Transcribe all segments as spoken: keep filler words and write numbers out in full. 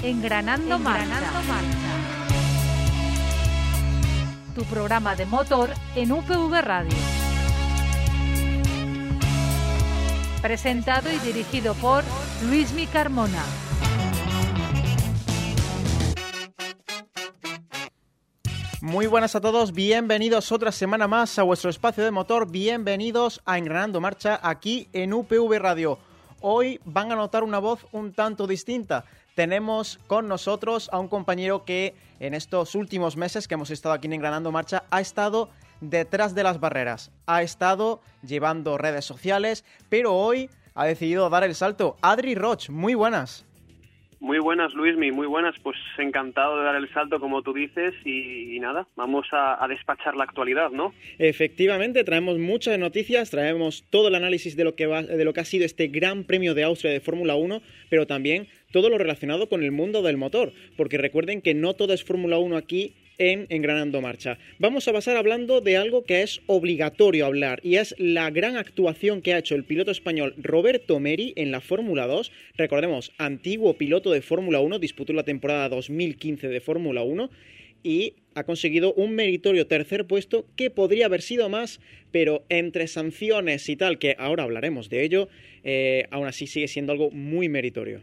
Engranando, Engranando Marcha. Marcha. Tu programa de motor en U P V Radio. Presentado y dirigido por Luismi Carmona. Muy buenas a todos, bienvenidos otra semana más a vuestro espacio de motor, bienvenidos a Engranando Marcha aquí en U P V Radio. Hoy van a notar una voz un tanto distinta. Tenemos con nosotros a un compañero que en estos últimos meses que hemos estado aquí en Engranando Marcha ha estado detrás de las barreras, ha estado llevando redes sociales, pero hoy ha decidido dar el salto. Adri Roch, muy buenas. Muy buenas, Luismi, muy buenas. Pues encantado de dar el salto, como tú dices, y, y nada, vamos a, a despachar la actualidad, ¿no? Efectivamente, traemos muchas noticias, traemos todo el análisis de lo que va, de lo que ha sido este Gran Premio de Austria de Fórmula uno, pero también todo lo relacionado con el mundo del motor, porque recuerden que no todo es Fórmula uno aquí en Engranando Marcha. Vamos a pasar hablando de algo que es obligatorio hablar, y es la gran actuación que ha hecho el piloto español Roberto Meri en la Fórmula dos. Recordemos, antiguo piloto de Fórmula uno, disputó la temporada dos mil quince de Fórmula uno y ha conseguido un meritorio tercer puesto que podría haber sido más, pero entre sanciones y tal, que ahora hablaremos de ello, eh, aún así sigue siendo algo muy meritorio.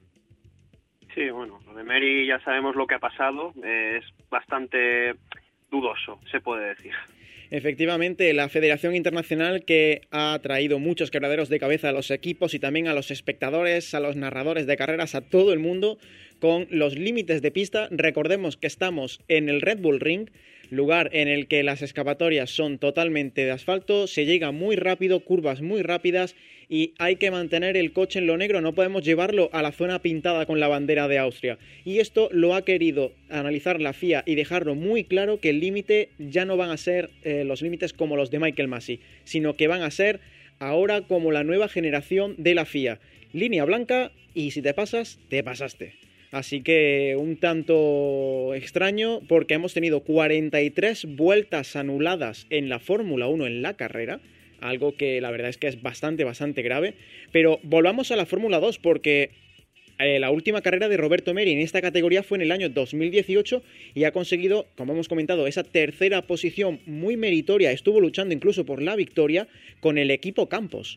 Sí, bueno, lo de Meri ya sabemos lo que ha pasado, eh, es bastante dudoso, se puede decir. Efectivamente, la Federación Internacional, que ha traído muchos quebraderos de cabeza a los equipos y también a los espectadores, a los narradores de carreras, a todo el mundo, con los límites de pista. Recordemos que estamos en el Red Bull Ring, lugar en el que las escapatorias son totalmente de asfalto, se llega muy rápido, curvas muy rápidas y hay que mantener el coche en lo negro, no podemos llevarlo a la zona pintada con la bandera de Austria. Y esto lo ha querido analizar la F I A y dejarlo muy claro, que el límite ya no van a ser eh, los límites como los de Michael Masi, sino que van a ser ahora como la nueva generación de la F I A. Línea blanca y si te pasas, te pasaste. Así que un tanto extraño porque hemos tenido cuarenta y tres vueltas anuladas en la Fórmula uno en la carrera, algo que la verdad es que es bastante, bastante grave. Pero volvamos a la Fórmula dos porque eh, la última carrera de Roberto Meri en esta categoría fue en el año dos mil dieciocho y ha conseguido, como hemos comentado, esa tercera posición muy meritoria. Estuvo luchando incluso por la victoria con el equipo Campos.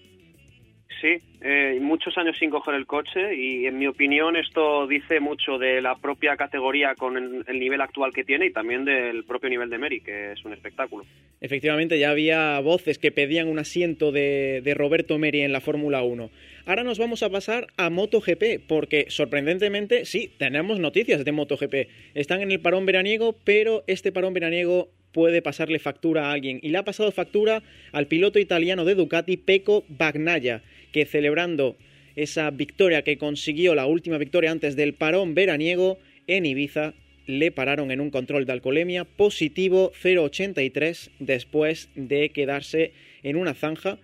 Sí, eh, muchos años sin coger el coche y en mi opinión esto dice mucho de la propia categoría con el, el nivel actual que tiene y también del propio nivel de Meri, que es un espectáculo. Efectivamente, ya había voces que pedían un asiento de, de Roberto Meri en la Fórmula uno. Ahora nos vamos a pasar a MotoGP, porque sorprendentemente sí, tenemos noticias de MotoGP. Están en el parón veraniego, pero este parón veraniego puede pasarle factura a alguien. Y le ha pasado factura al piloto italiano de Ducati, Pecco Bagnaia, que celebrando esa victoria que consiguió, la última victoria antes del parón veraniego en Ibiza, le pararon en un control de alcoholemia positivo cero coma ochenta y tres después de quedarse en una zanja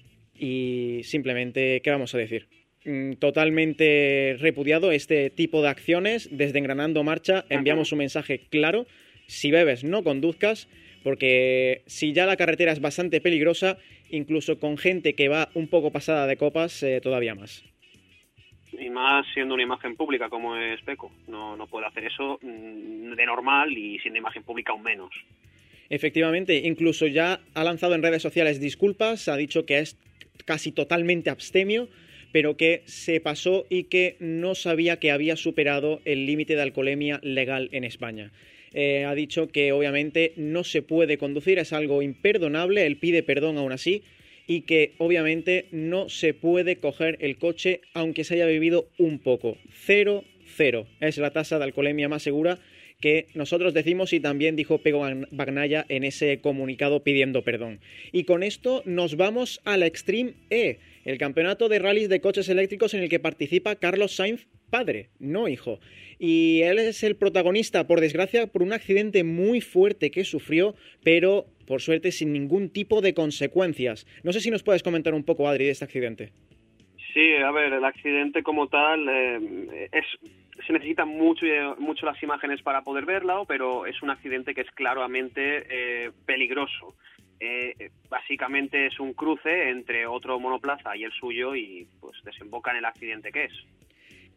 y simplemente, ¿qué vamos a decir? Totalmente repudiado este tipo de acciones. Desde Engranando Marcha enviamos un mensaje claro: si bebes no conduzcas, porque si ya la carretera es bastante peligrosa, incluso con gente que va un poco pasada de copas, eh, todavía más. Y más siendo una imagen pública como es Pecco. No, no puede hacer eso de normal y siendo imagen pública aún menos. Efectivamente, incluso ya ha lanzado en redes sociales disculpas, ha dicho que es casi totalmente abstemio, pero que se pasó y que no sabía que había superado el límite de alcoholemia legal en España. Eh, ha dicho que obviamente no se puede conducir, es algo imperdonable, él pide perdón aún así, y que obviamente no se puede coger el coche aunque se haya bebido un poco. Cero, cero. Es la tasa de alcoholemia más segura que nosotros decimos y también dijo Pecco Bagnaia en ese comunicado pidiendo perdón. Y con esto nos vamos al Extreme E, el campeonato de rallies de coches eléctricos en el que participa Carlos Sainz, padre, no hijo. Y él es el protagonista, por desgracia, por un accidente muy fuerte que sufrió, pero por suerte sin ningún tipo de consecuencias. No sé si nos puedes comentar un poco, Adri, de este accidente. Sí, a ver, el accidente como tal eh, es se necesitan mucho, mucho las imágenes para poder verlo, pero es un accidente que es claramente eh, peligroso. Eh, básicamente es un cruce entre otro monoplaza y el suyo y pues desemboca en el accidente que es.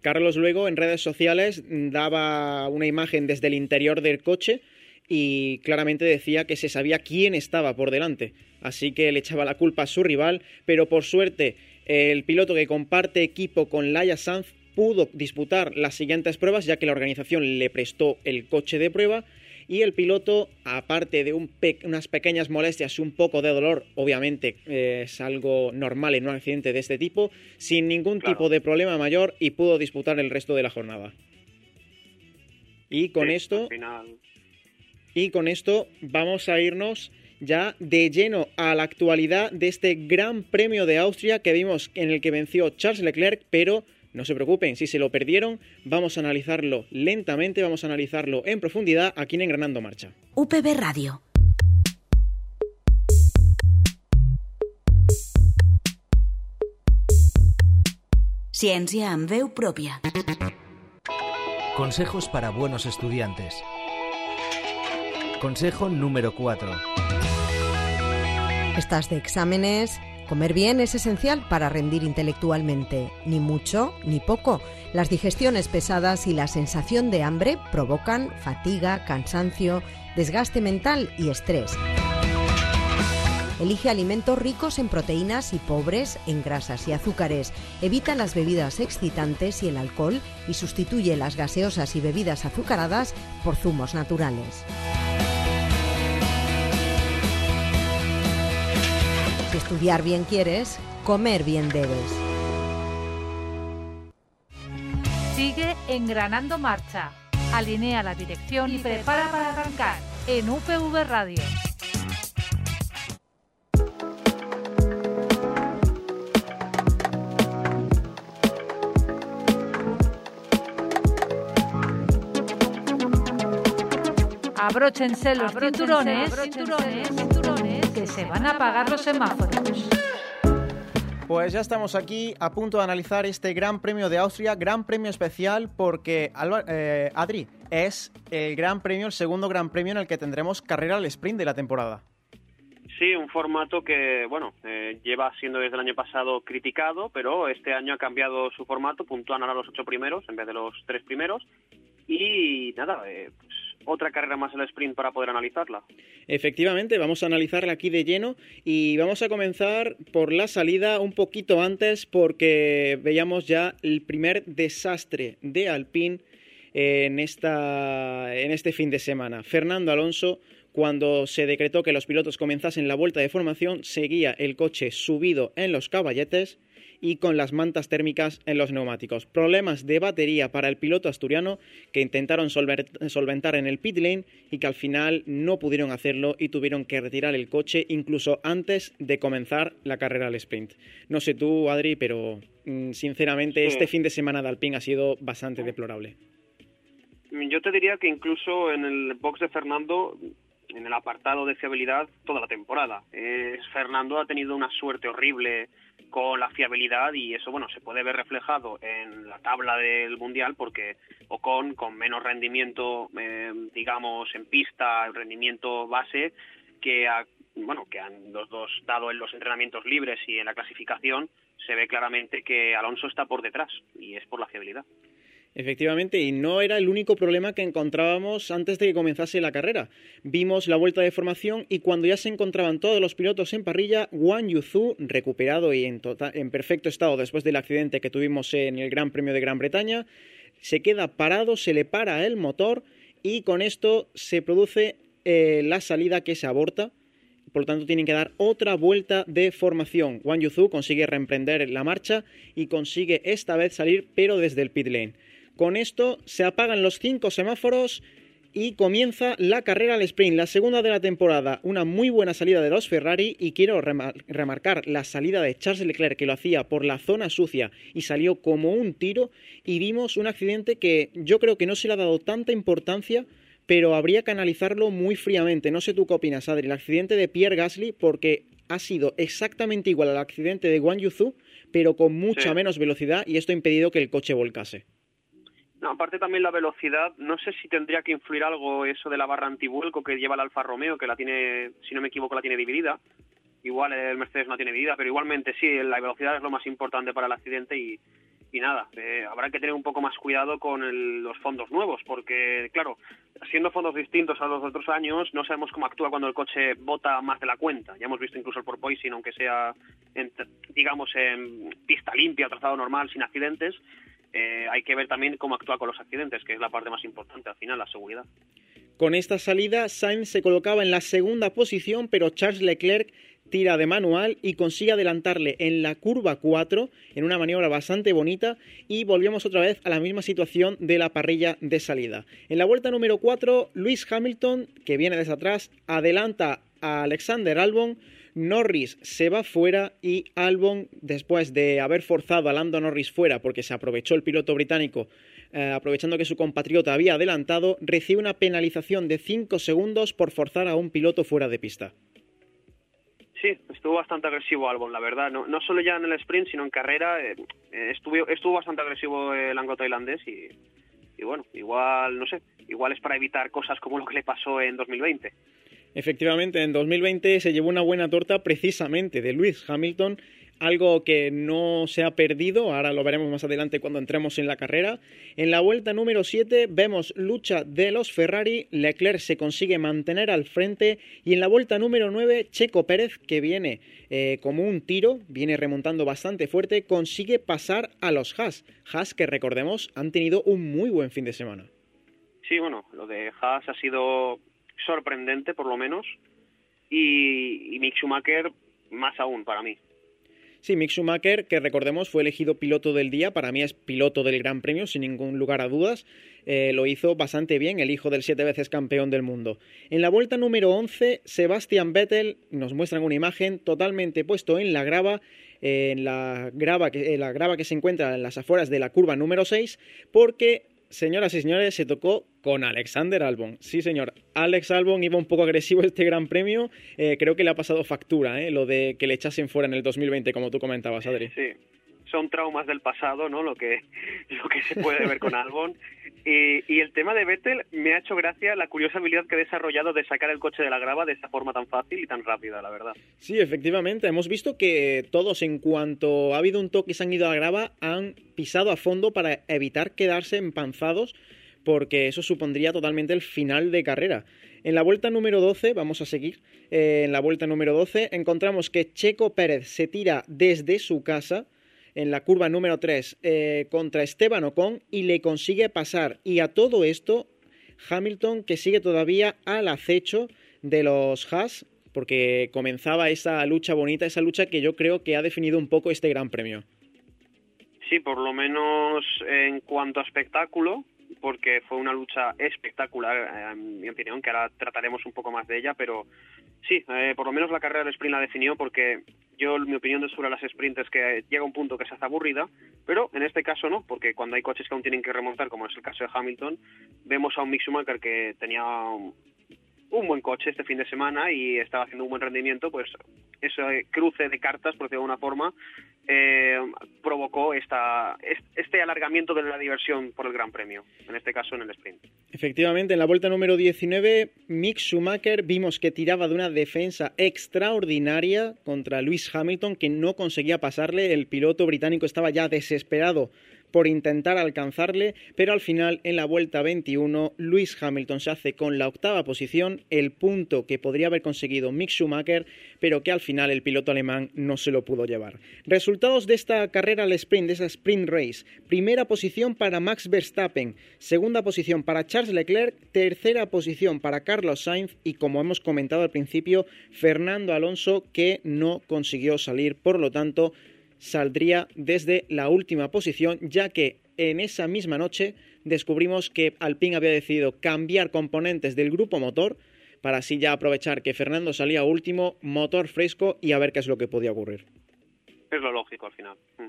Carlos luego en redes sociales daba una imagen desde el interior del coche y claramente decía que se sabía quién estaba por delante, así que le echaba la culpa a su rival, pero por suerte el piloto que comparte equipo con Laia Sanz pudo disputar las siguientes pruebas, ya que la organización le prestó el coche de prueba, y el piloto, aparte de un pe- unas pequeñas molestias y un poco de dolor, obviamente eh, es algo normal en un accidente de este tipo, sin ningún Claro. tipo de problema mayor, y pudo disputar el resto de la jornada. Y con Sí, esto... al final... Y con esto vamos a irnos ya de lleno a la actualidad de este Gran Premio de Austria que vimos en el que venció Charles Leclerc, pero no se preocupen, si se lo perdieron, vamos a analizarlo lentamente, vamos a analizarlo en profundidad aquí en Engranando Marcha. U P B Radio. Ciència amb veu pròpia. Consejos para buenos estudiantes. Consejo número cuatro. Estás de exámenes. Comer bien es esencial para rendir intelectualmente. Ni mucho ni poco. Las digestiones pesadas y la sensación de hambre provocan fatiga, cansancio, desgaste mental y estrés. Elige alimentos ricos en proteínas y pobres en grasas y azúcares. Evita las bebidas excitantes y el alcohol y sustituye las gaseosas y bebidas azucaradas por zumos naturales. Si estudiar bien quieres, comer bien debes. Sigue Engranando Marcha. Alinea la dirección y prepara para arrancar en U P V Radio. Abróchense los Abróchense, cinturones, abróchense cinturones, los cinturones, que se van a apagar los semáforos. Pues ya estamos aquí a punto de analizar este Gran Premio de Austria, Gran Premio especial porque, Alba, eh, Adri, es el Gran Premio, el segundo Gran Premio en el que tendremos carrera al sprint de la temporada. Sí, un formato que, bueno, eh, lleva siendo desde el año pasado criticado, pero este año ha cambiado su formato, puntúan ahora los ocho primeros en vez de los tres primeros. Y nada, eh, pues otra carrera más al sprint para poder analizarla. Efectivamente, vamos a analizarla aquí de lleno y vamos a comenzar por la salida un poquito antes porque veíamos ya el primer desastre de Alpine en, esta, en este fin de semana. Fernando Alonso, cuando se decretó que los pilotos comenzasen la vuelta de formación, seguía el coche subido en los caballetes y con las mantas térmicas en los neumáticos. Problemas de batería para el piloto asturiano que intentaron solventar en el pit lane y que al final no pudieron hacerlo y tuvieron que retirar el coche incluso antes de comenzar la carrera al sprint. No sé tú, Adri, pero sinceramente sí. Este fin de semana de Alpine ha sido bastante deplorable. Yo te diría que incluso en el box de Fernando, en el apartado de fiabilidad, toda la temporada. Eh, Fernando ha tenido una suerte horrible con la fiabilidad y eso, bueno, se puede ver reflejado en la tabla del Mundial porque Ocon, con menos rendimiento, eh, digamos, en pista, rendimiento base, que ha, bueno, que han los dos dado en los entrenamientos libres y en la clasificación, se ve claramente que Alonso está por detrás y es por la fiabilidad. Efectivamente, y no era el único problema que encontrábamos antes de que comenzase la carrera. Vimos la vuelta de formación y cuando ya se encontraban todos los pilotos en parrilla, Guan Yu Zhou, recuperado y en, total, en perfecto estado después del accidente que tuvimos en el Gran Premio de Gran Bretaña, se queda parado, se le para el motor y con esto se produce eh, la salida que se aborta. Por lo tanto, tienen que dar otra vuelta de formación. Guan Yu Zhou consigue reemprender la marcha y consigue esta vez salir, pero desde el pit lane. Con esto se apagan los cinco semáforos y comienza la carrera al sprint, la segunda de la temporada. Una muy buena salida de los Ferrari y quiero remar- remarcar la salida de Charles Leclerc, que lo hacía por la zona sucia y salió como un tiro, y vimos un accidente que yo creo que no se le ha dado tanta importancia, pero habría que analizarlo muy fríamente. No sé tú qué opinas, Adri, el accidente de Pierre Gasly, porque ha sido exactamente igual al accidente de Guan Yu Zhou, pero con mucha sí. menos velocidad, y esto ha impedido que el coche volcase. No, aparte también la velocidad, no sé si tendría que influir algo eso de la barra antivuelco que lleva el Alfa Romeo, que la tiene, si no me equivoco, la tiene dividida. Igual el Mercedes no tiene dividida, pero igualmente sí, la velocidad es lo más importante para el accidente y, y nada, eh, habrá que tener un poco más cuidado con el, los fondos nuevos, porque claro, siendo fondos distintos a los otros años, no sabemos cómo actúa cuando el coche bota más de la cuenta. Ya hemos visto incluso el porpoising, aunque sea, en, digamos, en pista limpia, trazado normal, sin accidentes. Eh, hay que ver también cómo actúa con los accidentes, que es la parte más importante al final, la seguridad. Con esta salida, Sainz se colocaba en la segunda posición, pero Charles Leclerc tira de manual y consigue adelantarle en la curva cuatro, en una maniobra bastante bonita, y volvemos otra vez a la misma situación de la parrilla de salida. En la vuelta número cuatro, Lewis Hamilton, que viene desde atrás, adelanta a Alexander Albon. Norris se va fuera y Albon, después de haber forzado a Lando Norris fuera porque se aprovechó el piloto británico, eh, aprovechando que su compatriota había adelantado, recibe una penalización de cinco segundos por forzar a un piloto fuera de pista. Sí, estuvo bastante agresivo Albon, la verdad. No, no solo ya en el sprint, sino en carrera. Eh, estuvo, estuvo bastante agresivo el anglo-tailandés y, y bueno, igual, no sé, igual es para evitar cosas como lo que le pasó en dos mil veinte. Efectivamente, en dos mil veinte se llevó una buena torta precisamente de Lewis Hamilton, algo que no se ha perdido, ahora lo veremos más adelante cuando entremos en la carrera. En la vuelta número siete vemos lucha de los Ferrari, Leclerc se consigue mantener al frente y en la vuelta número nueve Checo Pérez, que viene eh, como un tiro, viene remontando bastante fuerte, consigue pasar a los Haas. Haas que recordemos han tenido un muy buen fin de semana. Sí, bueno, lo de Haas ha sido sorprendente por lo menos y, y Mick Schumacher más aún para mí. Sí, Mick Schumacher, que recordemos fue elegido piloto del día, para mí es piloto del Gran Premio sin ningún lugar a dudas, eh, lo hizo bastante bien, el hijo del siete veces campeón del mundo. En la vuelta número once, Sebastian Vettel, nos muestran una imagen totalmente puesto en la grava, eh, en la grava, que, eh, la grava que se encuentra en las afueras de la curva número seis, porque, señoras y señores, se tocó con Alexander Albon. Sí, señor, Alex Albon iba un poco agresivo este Gran Premio. Eh, creo que le ha pasado factura, ¿eh? Lo de que le echasen fuera en el dos mil veinte, como tú comentabas, Adri. Sí, son traumas del pasado, ¿no? Lo que, lo que se puede ver con Albon. Y, y el tema de Vettel me ha hecho gracia la curiosa habilidad que ha desarrollado de sacar el coche de la grava de esta forma tan fácil y tan rápida, la verdad. Sí, efectivamente. Hemos visto que todos, en cuanto ha habido un toque y se han ido a la grava, han pisado a fondo para evitar quedarse empanzados, porque eso supondría totalmente el final de carrera. En la vuelta número doce, vamos a seguir, eh, en la vuelta número doce encontramos que Checo Pérez se tira desde su casa en la curva número tres eh, contra Esteban Ocon y le consigue pasar. Y a todo esto, Hamilton, que sigue todavía al acecho de los Haas, porque comenzaba esa lucha bonita, esa lucha que yo creo que ha definido un poco este Gran Premio. Sí, por lo menos en cuanto a espectáculo, porque fue una lucha espectacular, en mi opinión, que ahora trataremos un poco más de ella, pero sí, eh, por lo menos la carrera del sprint la definió, porque yo, mi opinión sobre las sprints es que llega un punto que se hace aburrida, pero en este caso no, porque cuando hay coches que aún tienen que remontar, como es el caso de Hamilton, vemos a un Mick Schumacher que tenía un, un buen coche este fin de semana y estaba haciendo un buen rendimiento, pues ese cruce de cartas, por decirlo de alguna forma, eh, provocó esta, este alargamiento de la diversión por el Gran Premio, en este caso en el sprint. Efectivamente, en la vuelta número diecinueve, Mick Schumacher vimos que tiraba de una defensa extraordinaria contra Lewis Hamilton, que no conseguía pasarle. El piloto británico estaba ya desesperado por intentar alcanzarle, pero al final, en la vuelta veintiuno, Lewis Hamilton se hace con la octava posición, el punto que podría haber conseguido Mick Schumacher, pero que al final el piloto alemán no se lo pudo llevar. Resultados de esta carrera al sprint, de esa sprint race: primera posición para Max Verstappen, segunda posición para Charles Leclerc, tercera posición para Carlos Sainz y, como hemos comentado al principio, Fernando Alonso, que no consiguió salir, por lo tanto saldría desde la última posición, ya que en esa misma noche descubrimos que Alpine había decidido cambiar componentes del grupo motor para así ya aprovechar que Fernando salía último, motor fresco y a ver qué es lo que podía ocurrir. Es lo lógico al final. Mm.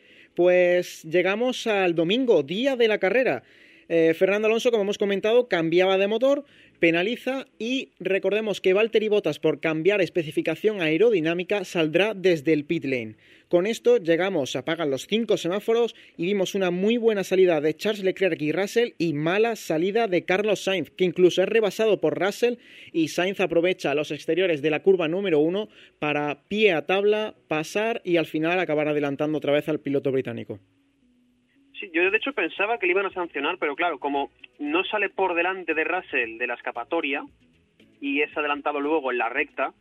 Pues llegamos al domingo, día de la carrera. Eh, Fernando Alonso, como hemos comentado, cambiaba de motor, penaliza y recordemos que Valtteri Bottas, por cambiar especificación aerodinámica, saldrá desde el pit lane. Con esto llegamos, apagan los cinco semáforos y vimos una muy buena salida de Charles Leclerc y Russell y mala salida de Carlos Sainz, que incluso es rebasado por Russell, y Sainz aprovecha los exteriores de la curva número uno para pie a tabla, pasar y al final acabar adelantando otra vez al piloto británico. Sí, yo de hecho pensaba que le iban a sancionar, pero claro, como no sale por delante de Russell de la escapatoria y es adelantado luego en la recta,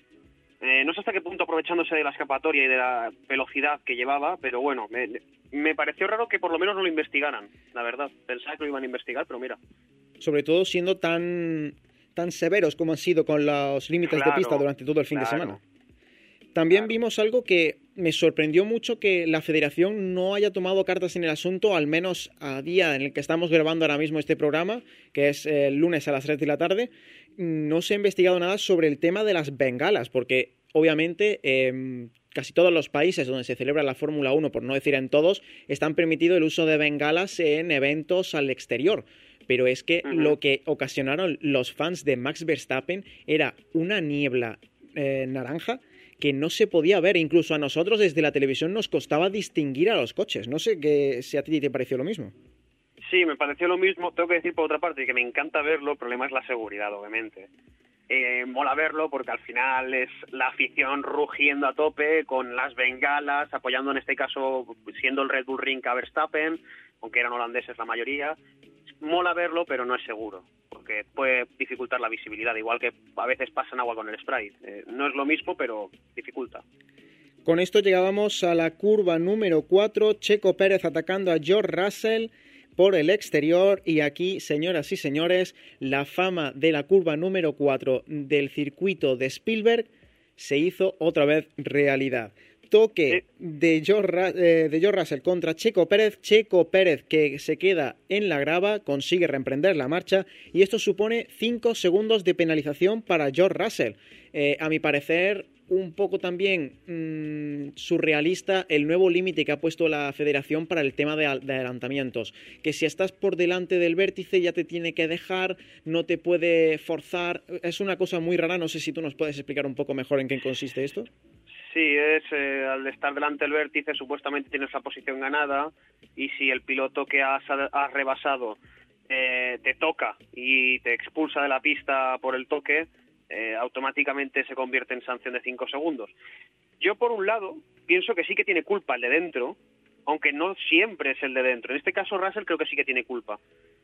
eh, no sé hasta qué punto aprovechándose de la escapatoria y de la velocidad que llevaba, pero bueno, me, me pareció raro que por lo menos no lo investigaran, la verdad. Pensaba que lo iban a investigar, pero mira. Sobre todo siendo tan, tan severos como han sido con los límites Claro, de pista durante todo el fin claro. de semana. También Claro. vimos algo que me sorprendió mucho, que la federación no haya tomado cartas en el asunto, al menos a día en el que estamos grabando ahora mismo este programa, que es el lunes a las tres de la tarde. No se ha investigado nada sobre el tema de las bengalas, porque obviamente eh, casi todos los países donde se celebra la Fórmula uno, por no decir en todos, están permitido el uso de bengalas en eventos al exterior. Pero es que Uh-huh. lo que ocasionaron los fans de Max Verstappen era una niebla eh, naranja que no se podía ver. Incluso a nosotros desde la televisión nos costaba distinguir a los coches. No sé que, si a ti te pareció lo mismo. Sí, me pareció lo mismo. Tengo que decir por otra parte que me encanta verlo. El problema es la seguridad, obviamente. Eh, mola verlo porque al final es la afición rugiendo a tope con las bengalas, apoyando en este caso, siendo el Red Bull Ring a Verstappen, aunque eran holandeses la mayoría. Mola verlo, pero no es seguro, porque puede dificultar la visibilidad, igual que a veces pasa en agua con el spray. Eh, no es lo mismo, pero dificulta. Con esto llegábamos a la curva número cuatro, Checo Pérez atacando a George Russell por el exterior, y aquí, señoras y señores, la fama de la curva número cuatro del circuito de Spielberg se hizo otra vez realidad. Toque de George, eh, de George Russell contra Checo Pérez. Checo Pérez, que se queda en la grava, consigue reemprender la marcha, y esto supone cinco segundos de penalización para George Russell. Eh, a mi parecer, un poco también mmm, surrealista el nuevo límite que ha puesto la federación para el tema de, de adelantamientos, que si estás por delante del vértice ya te tiene que dejar, no te puede forzar. Es una cosa muy rara. No sé si tú nos puedes explicar un poco mejor en qué consiste esto. Sí, es eh, al estar delante del vértice supuestamente tienes la posición ganada, y si el piloto que has, has rebasado eh, te toca y te expulsa de la pista por el toque, eh, automáticamente se convierte en sanción de cinco segundos. Yo por un lado pienso que sí que tiene culpa el de dentro, aunque no siempre es el de dentro. En este caso Russell creo que sí que tiene culpa,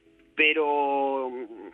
pero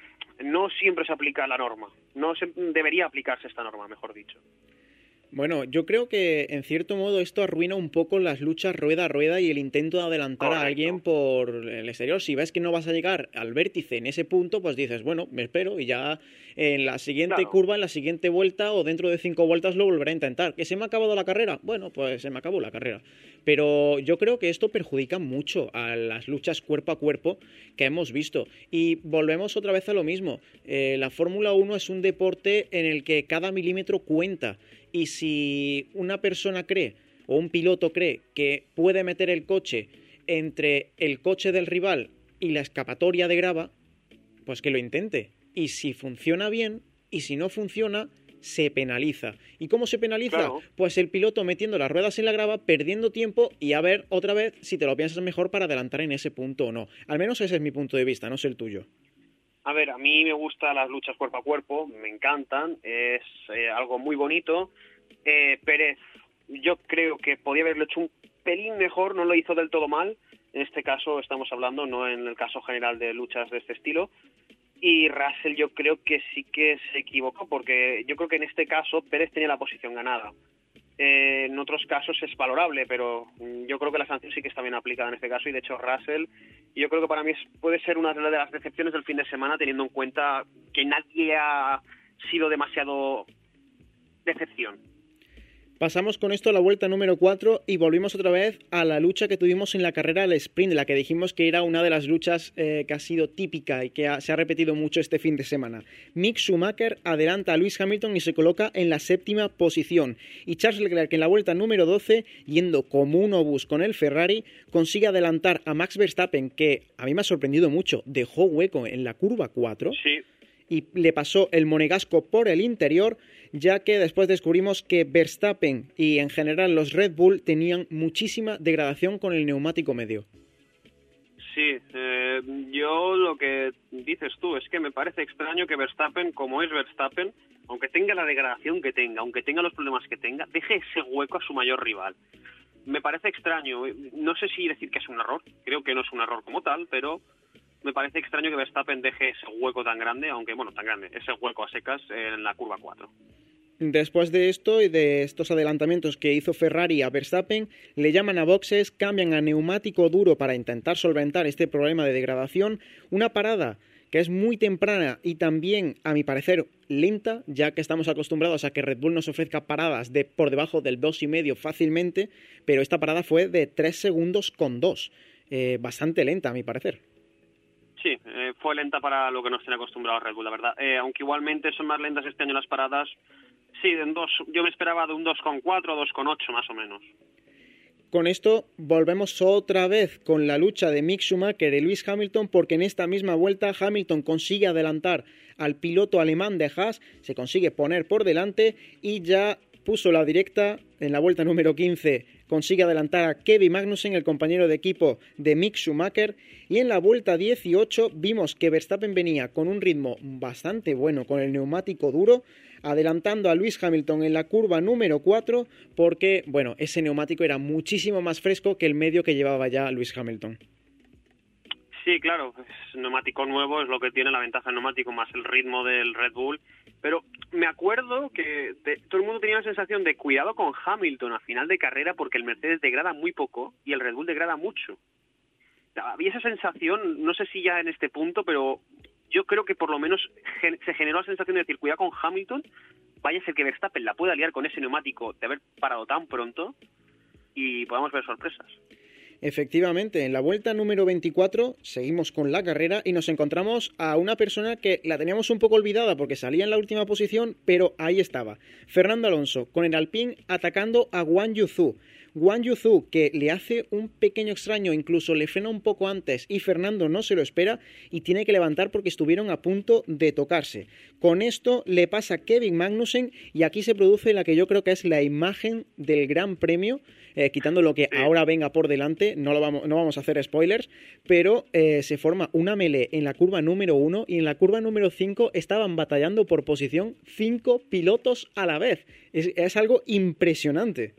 no siempre se aplica la norma, no se, debería aplicarse esta norma, mejor dicho. Bueno, yo creo que en cierto modo esto arruina un poco las luchas rueda a rueda y el intento de adelantar Correcto. a alguien por el exterior. Si ves que no vas a llegar al vértice en ese punto, pues dices, bueno, me espero y ya en la siguiente Claro. curva, en la siguiente vuelta o dentro de cinco vueltas lo volveré a intentar. ¿Que se me ha acabado la carrera? Bueno, pues se me acabó la carrera. Pero yo creo que esto perjudica mucho a las luchas cuerpo a cuerpo que hemos visto. Y volvemos otra vez a lo mismo. Eh, la Fórmula uno es un deporte en el que cada milímetro cuenta. Y si una persona cree, o un piloto cree, que puede meter el coche entre el coche del rival y la escapatoria de grava, pues que lo intente. Y si funciona bien, y si no funciona, se penaliza. ¿Y cómo se penaliza? Claro. Pues el piloto metiendo las ruedas en la grava, perdiendo tiempo, y a ver otra vez si te lo piensas mejor para adelantar en ese punto o no. Al menos ese es mi punto de vista, no sé el tuyo. A ver, a mí me gustan las luchas cuerpo a cuerpo, me encantan, es eh, algo muy bonito. Eh, Pérez, yo creo que podía haberlo hecho un pelín mejor, no lo hizo del todo mal. En este caso estamos hablando, no en el caso general de luchas de este estilo. Y Russell yo creo que sí que se equivocó, porque yo creo que en este caso Pérez tenía la posición ganada. Eh, en otros casos es valorable, pero yo creo que la sanción sí que está bien aplicada en este caso, y de hecho Russell, yo creo que para mí es, puede ser una de las decepciones del fin de semana, teniendo en cuenta que nadie ha sido demasiado decepción. Pasamos con esto a la vuelta número cuatro y volvimos otra vez a la lucha que tuvimos en la carrera del sprint, de la que dijimos que era una de las luchas eh, que ha sido típica y que ha, se ha repetido mucho este fin de semana. Mick Schumacher adelanta a Lewis Hamilton y se coloca en la séptima posición. Y Charles Leclerc en la vuelta número doce, yendo como un obús con el Ferrari, consigue adelantar a Max Verstappen, que a mí me ha sorprendido mucho, dejó hueco en la curva cuatro. Sí. Y le pasó el monegasco por el interior, ya que después descubrimos que Verstappen y en general los Red Bull tenían muchísima degradación con el neumático medio. Sí, eh, yo lo que dices tú es que me parece extraño que Verstappen, como es Verstappen, aunque tenga la degradación que tenga, aunque tenga los problemas que tenga, deje ese hueco a su mayor rival. me parece extraño. No sé si decir que es un error, creo que no es un error como tal, pero me parece extraño que Verstappen deje ese hueco tan grande, aunque bueno, tan grande, ese hueco a secas en la curva cuatro. Después de esto y de estos adelantamientos que hizo Ferrari a Verstappen, le llaman a boxes, cambian a neumático duro para intentar solventar este problema de degradación, una parada que es muy temprana y también, a mi parecer, lenta, ya que estamos acostumbrados a que Red Bull nos ofrezca paradas de por debajo del dos y medio fácilmente, pero esta parada fue de tres segundos con dos, eh, bastante lenta, a mi parecer. Sí, eh, fue lenta para lo que nos tiene acostumbrados Red Bull, la verdad. Eh, aunque igualmente son más lentas este año las paradas, sí, en dos, yo me esperaba de un dos coma cuatro o dos coma ocho más o menos. Con esto volvemos otra vez con la lucha de Mick Schumacher y Lewis Hamilton, porque en esta misma vuelta Hamilton consigue adelantar al piloto alemán de Haas, se consigue poner por delante y ya puso la directa en la vuelta número quince. Consigue adelantar a Kevin Magnussen, el compañero de equipo de Mick Schumacher, y en la vuelta dieciocho vimos que Verstappen venía con un ritmo bastante bueno con el neumático duro, adelantando a Lewis Hamilton en la curva número cuatro, porque, bueno, ese neumático era muchísimo más fresco que el medio que llevaba ya Lewis Hamilton. Sí, claro, es neumático nuevo, es lo que tiene la ventaja del neumático más el ritmo del Red Bull, pero me acuerdo que de, todo el mundo tenía la sensación de cuidado con Hamilton a final de carrera porque el Mercedes degrada muy poco y el Red Bull degrada mucho. Había esa sensación, no sé si ya en este punto, pero yo creo que por lo menos gen- se generó la sensación de decir, cuidado con Hamilton, vaya a ser que Verstappen la pueda liar con ese neumático de haber parado tan pronto y podamos ver sorpresas. Efectivamente, en la vuelta número veinticuatro seguimos con la carrera y nos encontramos a una persona que la teníamos un poco olvidada porque salía en la última posición, pero ahí estaba, Fernando Alonso, con el Alpine atacando a Guan Yu Zhou. Guan Yu Zhou, que le hace un pequeño extraño, incluso le frena un poco antes y Fernando no se lo espera y tiene que levantar porque estuvieron a punto de tocarse. Con esto le pasa Kevin Magnussen y aquí se produce la que yo creo que es la imagen del Gran Premio, eh, quitando lo que ahora venga por delante, no, lo vamos, no vamos a hacer spoilers, pero eh, se forma una melee en la curva número uno y en la curva número cinco estaban batallando por posición cinco pilotos a la vez. Es, es algo impresionante.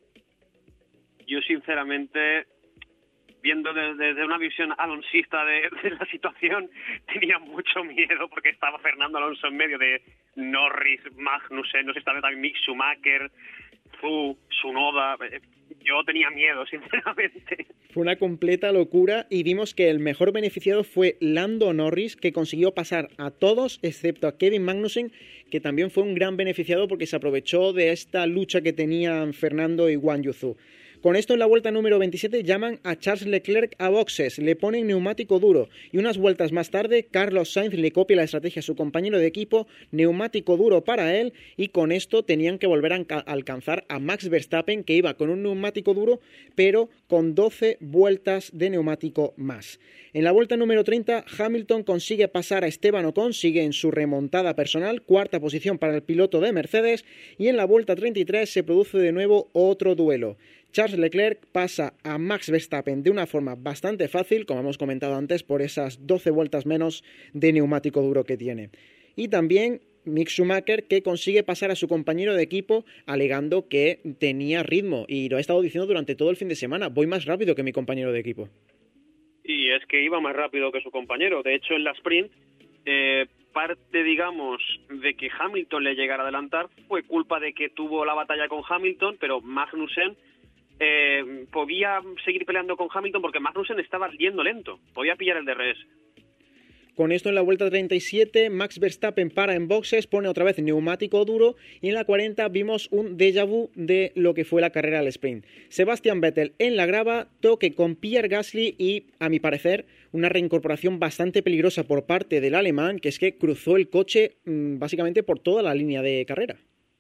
Yo sinceramente, viendo desde, desde una visión alonsista de, de la situación, tenía mucho miedo porque estaba Fernando Alonso en medio de Norris, Magnussen, no sé, estaba también Mick Schumacher, Zhou, Tsunoda. Yo tenía miedo, sinceramente. Fue una completa locura y vimos que el mejor beneficiado fue Lando Norris, que consiguió pasar a todos excepto a Kevin Magnussen, que también fue un gran beneficiado porque se aprovechó de esta lucha que tenían Fernando y Guan Yu Zhou. Con esto en la vuelta número veintisiete llaman a Charles Leclerc a boxes, le ponen neumático duro y unas vueltas más tarde Carlos Sainz le copia la estrategia a su compañero de equipo, neumático duro para él y con esto tenían que volver a alcanzar a Max Verstappen que iba con un neumático duro pero con doce vueltas de neumático más. En la vuelta número treinta Hamilton consigue pasar a Esteban Ocon, sigue en su remontada personal, cuarta posición para el piloto de Mercedes y en la vuelta treinta y tres se produce de nuevo otro duelo. Charles Leclerc pasa a Max Verstappen de una forma bastante fácil, como hemos comentado antes, por esas doce vueltas menos de neumático duro que tiene. Y también Mick Schumacher, que consigue pasar a su compañero de equipo alegando que tenía ritmo, y lo he estado diciendo durante todo el fin de semana, voy más rápido que mi compañero de equipo. Y es que iba más rápido que su compañero, de hecho en la sprint, eh, parte, digamos, de que Hamilton le llegara a adelantar fue culpa de que tuvo la batalla con Hamilton, pero Magnussen Eh, podía seguir peleando con Hamilton porque Magnussen estaba yendo lento, podía pillar el D R S. Con esto en la vuelta treinta y siete Max Verstappen para en boxes, pone otra vez neumático duro y en la cuarenta vimos un déjà vu de lo que fue la carrera al sprint. Sebastian Vettel en la grava, toque con Pierre Gasly y, a mi parecer, una reincorporación bastante peligrosa por parte del alemán, que es que cruzó el coche mmm, básicamente por toda la línea de carrera.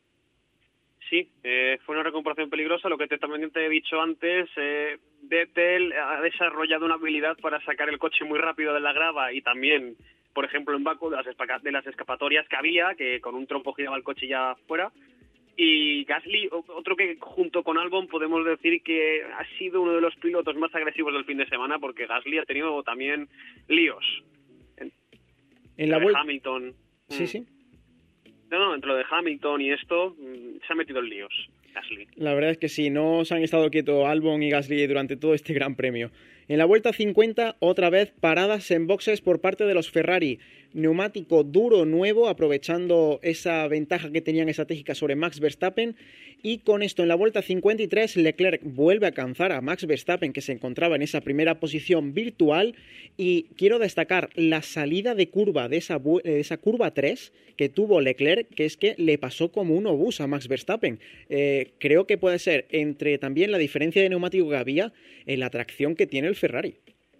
Sí, eh, fue una recuperación peligrosa, lo que te, también te he dicho antes, eh, Vettel ha desarrollado una habilidad para sacar el coche muy rápido de la grava y también, por ejemplo, en Baku, de las, espa- de las escapatorias que había, que con un trompo giraba el coche ya fuera, y Gasly, otro que junto con Albon podemos decir que ha sido uno de los pilotos más agresivos del fin de semana, porque Gasly ha tenido también líos. En, en la vuelta Hamilton. Sí, sí. No, no, entre lo de Hamilton y esto, se ha metido en líos. Gasly. La verdad es que sí, no se han estado quietos Albon y Gasly durante todo este Gran Premio. En la vuelta cincuenta, otra vez paradas en boxes por parte de los Ferrari. Neumático duro nuevo, aprovechando esa ventaja que tenían estratégica sobre Max Verstappen. Y con esto, en la vuelta cincuenta y tres, Leclerc vuelve a alcanzar a Max Verstappen, que se encontraba en esa primera posición virtual. Y quiero destacar la salida de curva de esa, de esa curva tres que tuvo Leclerc, que es que le pasó como un obús a Max Verstappen. Eh, creo que puede ser entre también la diferencia de neumático que había en la tracción que tiene el Ferrari.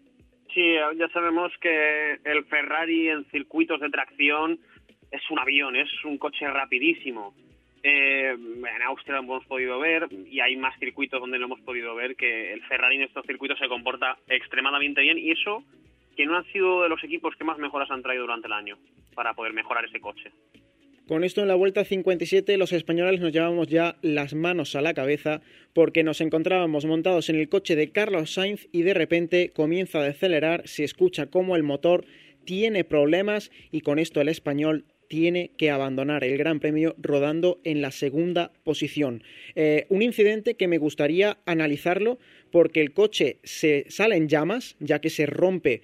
Sí, ya sabemos que el Ferrari en circuitos de tracción es un avión, es un coche rapidísimo. Eh, en Austria lo hemos podido ver y hay más circuitos donde lo hemos podido ver que el Ferrari en estos circuitos se comporta extremadamente bien, y eso que no han sido de los equipos que más mejoras han traído durante el año para poder mejorar ese coche. Con esto en la vuelta cincuenta y siete los españoles nos llevamos ya las manos a la cabeza porque nos encontrábamos montados en el coche de Carlos Sainz y de repente comienza a acelerar, se escucha como el motor tiene problemas y con esto el español tiene que abandonar el Gran Premio rodando en la segunda posición. Eh, un incidente que me gustaría analizarlo porque el coche se sale en llamas ya que se rompe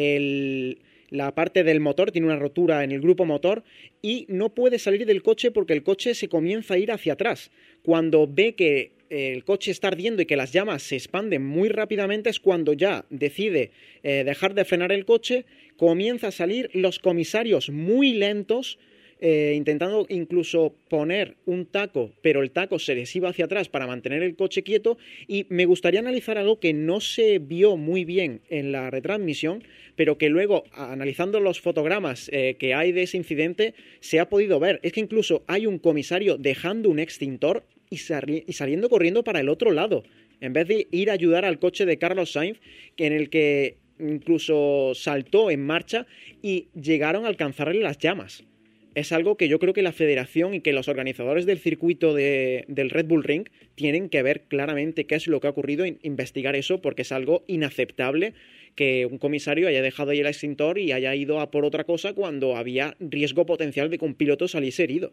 el... la parte del motor, tiene una rotura en el grupo motor y no puede salir del coche porque el coche se comienza a ir hacia atrás. Cuando ve que el coche está ardiendo y que las llamas se expanden muy rápidamente es cuando ya decide eh, dejar de frenar el coche, comienza a salir los comisarios muy lentos, eh, intentando incluso poner un taco, pero el taco se les iba hacia atrás para mantener el coche quieto. Y me gustaría analizar algo que no se vio muy bien en la retransmisión, pero que luego, analizando los fotogramas eh, que hay de ese incidente, se ha podido ver. Es que incluso hay un comisario dejando un extintor y, sali- y saliendo corriendo para el otro lado, en vez de ir a ayudar al coche de Carlos Sainz, en el que incluso saltó en marcha y llegaron a alcanzarle las llamas. Es algo que yo creo que la federación y que los organizadores del circuito de, del Red Bull Ring tienen que ver claramente qué es lo que ha ocurrido e investigar eso, porque es algo inaceptable que un comisario haya dejado ahí el extintor y haya ido a por otra cosa cuando había riesgo potencial de que un piloto saliese herido.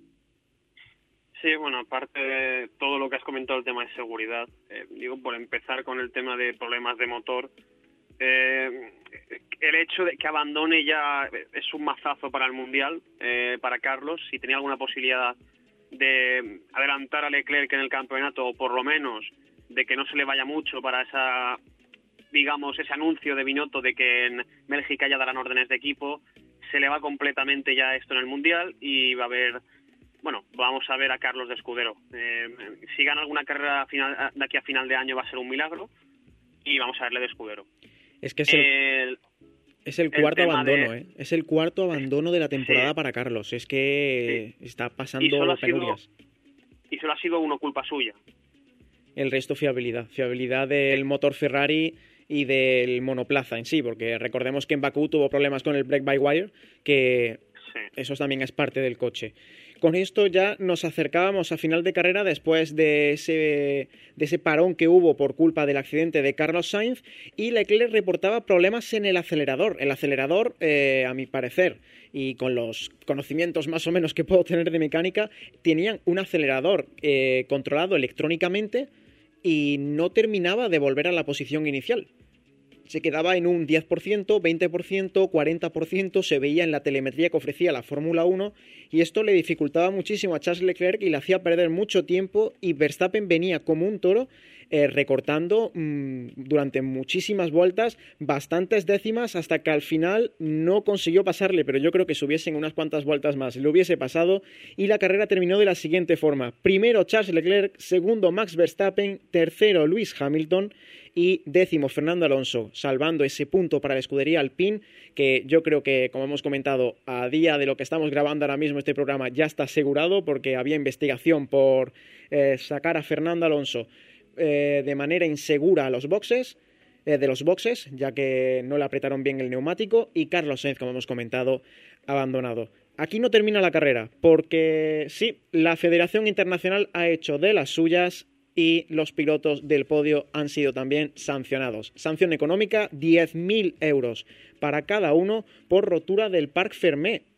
Sí, bueno, aparte de todo lo que has comentado, el tema de seguridad, eh, digo, por empezar con el tema de problemas de motor, eh, el hecho de que abandone ya es un mazazo para el Mundial, eh, para Carlos. Si tenía alguna posibilidad de adelantar a Leclerc en el campeonato, o por lo menos de que no se le vaya mucho para esa, digamos, ese anuncio de Binotto de que en Bélgica ya darán órdenes de equipo, se le va completamente ya esto en el Mundial y va a haber... Bueno, vamos a ver a Carlos de escudero. Eh, si gana alguna carrera final, de aquí a final de año va a ser un milagro y vamos a verle de escudero. Es que es el, el, es el cuarto el abandono, de, ¿eh? Es el cuarto abandono de la temporada sí, para Carlos. Es que sí, está pasando penurias. Y solo ha sido uno culpa suya. El resto fiabilidad. Fiabilidad del sí. motor Ferrari y del monoplaza en sí, porque recordemos que en Bakú tuvo problemas con el brake-by-wire, que sí. eso también es parte del coche. Con esto ya nos acercábamos a final de carrera después de ese, de ese parón que hubo por culpa del accidente de Carlos Sainz, y Leclerc reportaba problemas en el acelerador. El acelerador, eh, a mi parecer, y con los conocimientos más o menos que puedo tener de mecánica, tenían un acelerador eh, controlado electrónicamente y no terminaba de volver a la posición inicial. Se quedaba en un diez por ciento, veinte por ciento, cuarenta por ciento, se veía en la telemetría que ofrecía la Fórmula uno, y esto le dificultaba muchísimo a Charles Leclerc y le hacía perder mucho tiempo, y Verstappen venía como un toro eh, recortando mmm, durante muchísimas vueltas, bastantes décimas, hasta que al final no consiguió pasarle, pero yo creo que si hubiesen unas cuantas vueltas más lo hubiese pasado, y la carrera terminó de la siguiente forma: primero Charles Leclerc, segundo Max Verstappen, tercero Lewis Hamilton y décimo Fernando Alonso, salvando ese punto para la escudería Alpine, que yo creo que, como hemos comentado, a día de lo que estamos grabando ahora mismo este programa ya está asegurado, porque había investigación por eh, sacar a Fernando Alonso eh, de manera insegura a los boxes, eh, de los boxes, ya que no le apretaron bien el neumático, y Carlos Sainz, como hemos comentado, abandonado. Aquí no termina la carrera, porque sí, la Federación Internacional ha hecho de las suyas y los pilotos del podio han sido también sancionados. Sanción económica, diez mil euros para cada uno por rotura del Parc Fermé.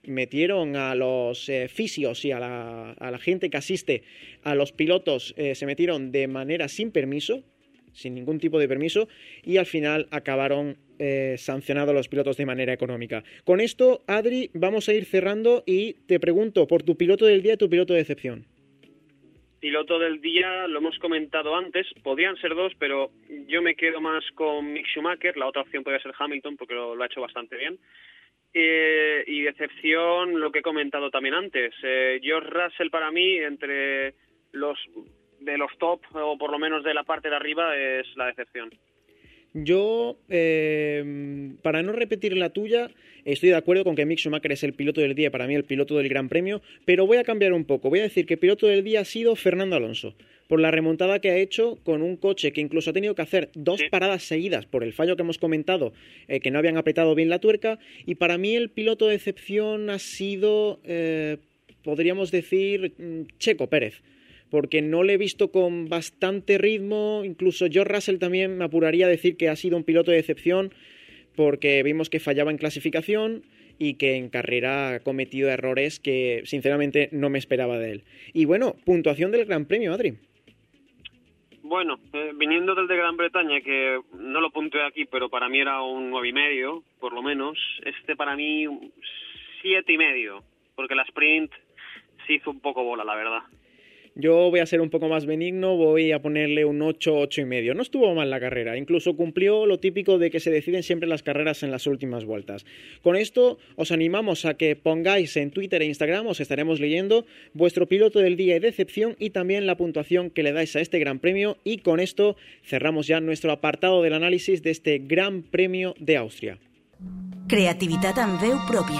metieron a los eh, fisios y a la, a la gente que asiste a los pilotos, eh, se metieron de manera sin permiso, sin ningún tipo de permiso, y al final acabaron eh, sancionados los pilotos de manera económica. Con esto, Adri, vamos a ir cerrando y te pregunto por tu piloto del día y tu piloto de excepción. Piloto del día, lo hemos comentado antes, podían ser dos, pero yo me quedo más con Mick Schumacher, la otra opción podría ser Hamilton, porque lo, lo ha hecho bastante bien. Eh, y de excepción, lo que he comentado también antes, eh, George Russell para mí, entre los de los top, o por lo menos de la parte de arriba, es la decepción. Yo, eh, para no repetir la tuya, estoy de acuerdo con que Mick Schumacher es el piloto del día, para mí el piloto del Gran Premio, pero voy a cambiar un poco. Voy a decir que el piloto del día ha sido Fernando Alonso, por la remontada que ha hecho con un coche que incluso ha tenido que hacer dos sí. paradas seguidas por el fallo que hemos comentado, eh, que no habían apretado bien la tuerca, y para mí el piloto de excepción ha sido, eh, podríamos decir, Checo Pérez, porque no le he visto con bastante ritmo. Incluso George Russell también me apuraría a decir que ha sido un piloto de excepción, porque vimos que fallaba en clasificación y que en carrera ha cometido errores que sinceramente no me esperaba de él. Y bueno, puntuación del Gran Premio, Adri. Bueno, eh, viniendo del de Gran Bretaña, que no lo puntué aquí, pero para mí era un nueve y medio, por lo menos, este para mí un siete y medio, porque la sprint se hizo un poco bola, la verdad. Yo voy a ser un poco más benigno, voy a ponerle un ocho, ocho y medio. No estuvo mal la carrera, incluso cumplió lo típico de que se deciden siempre las carreras en las últimas vueltas. Con esto os animamos a que pongáis en Twitter e Instagram, os estaremos leyendo vuestro piloto del día y de excepción y también la puntuación que le dais a este Gran Premio, y con esto cerramos ya nuestro apartado del análisis de este Gran Premio de Austria. Creativitat amb veu pròpia.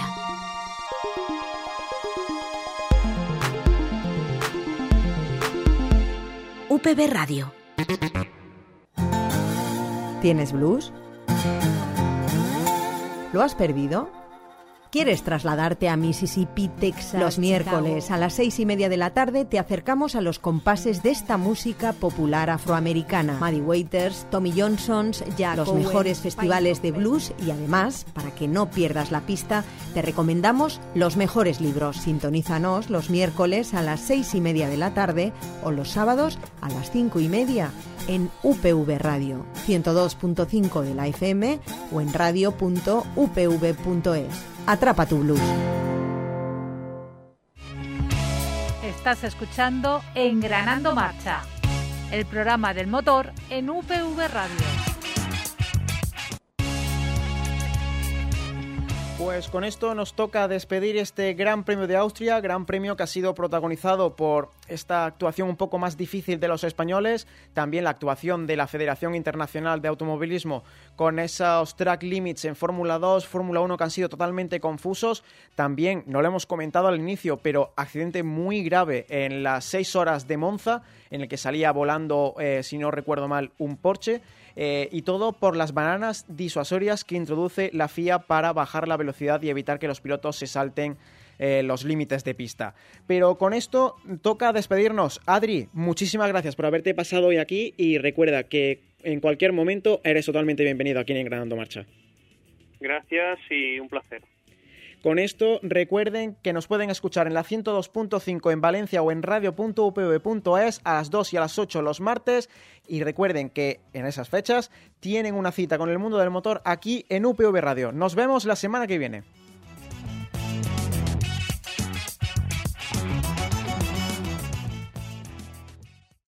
U P B Radio. ¿Tienes blues? ¿Lo has perdido? ¿Quieres trasladarte a Mississippi, Texas? Los miércoles a las seis y media de la tarde te acercamos a los compases de esta música popular afroamericana. Maddie Waters, Tommy Johnson, Jack los Owens, mejores festivales de blues, y además, para que no pierdas la pista, te recomendamos los mejores libros. Sintonízanos los miércoles a las seis y media de la tarde o los sábados a las cinco y media en U P V Radio, ciento dos punto cinco de la F M o en radio punto u p v punto es. Atrapa tu blues. Estás escuchando Engranando Marcha, el programa del motor en U P V Radio. Pues con esto nos toca despedir este Gran Premio de Austria, Gran Premio que ha sido protagonizado por esta actuación un poco más difícil de los españoles, también la actuación de la Federación Internacional de Automovilismo con esos track limits en Fórmula dos, Fórmula uno que han sido totalmente confusos, también, no lo hemos comentado al inicio, pero accidente muy grave en las seis horas de Monza, en el que salía volando, eh, si no recuerdo mal, un Porsche. Eh, y todo por las bananas disuasorias que introduce la F I A para bajar la velocidad y evitar que los pilotos se salten eh, los límites de pista. Pero con esto toca despedirnos. Adri, muchísimas gracias por haberte pasado hoy aquí, y recuerda que en cualquier momento eres totalmente bienvenido aquí en Engranando Marcha. Gracias y un placer. Con esto, recuerden que nos pueden escuchar en la ciento dos punto cinco en Valencia o en radio punto u p v punto es a las dos y a las ocho los martes. Y recuerden que en esas fechas tienen una cita con el mundo del motor aquí en U P V Radio. Nos vemos la semana que viene.